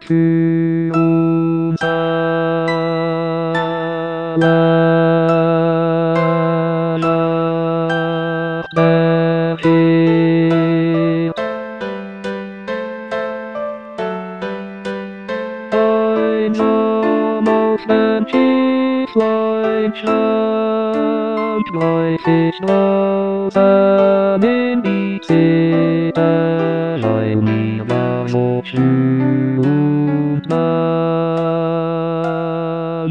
für unser Nacht erhebt. Einsam auf dem Schifflein stand, läuft ich draußen in die See, weil mir war so schön und nah.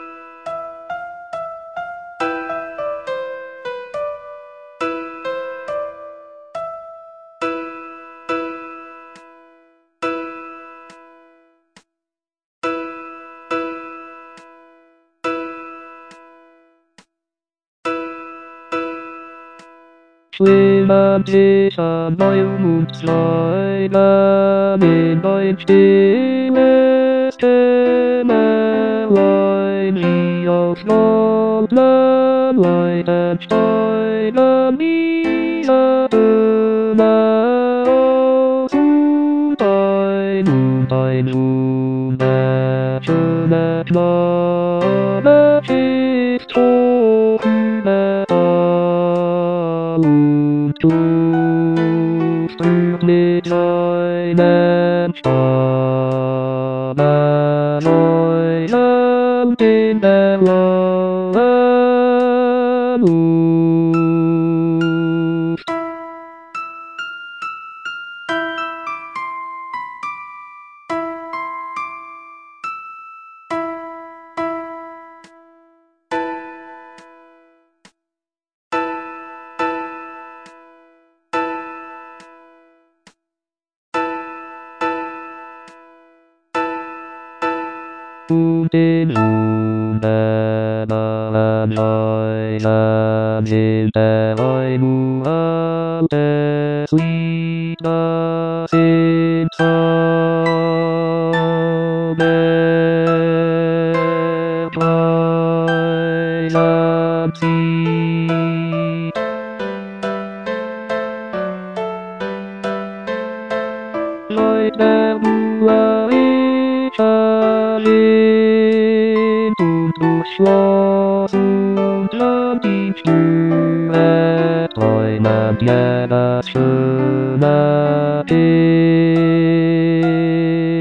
Schwimmen sich an Neumondscheiden in ein stilles Kämmerlein, wie auf noblen Leitensteinen diese Töne aus und ein wunderschöner Knabe ist hoch überall und spürt mit seinen Stammersäulen in der lauen Luft. Und in wunderbaren Häusern hinter ein uraltes Lied, das in Zauberkreisen zieht. Leute, Ruhe, ich erlebt und durch Schloss und Land die Stille träumt jedes schöne Kind.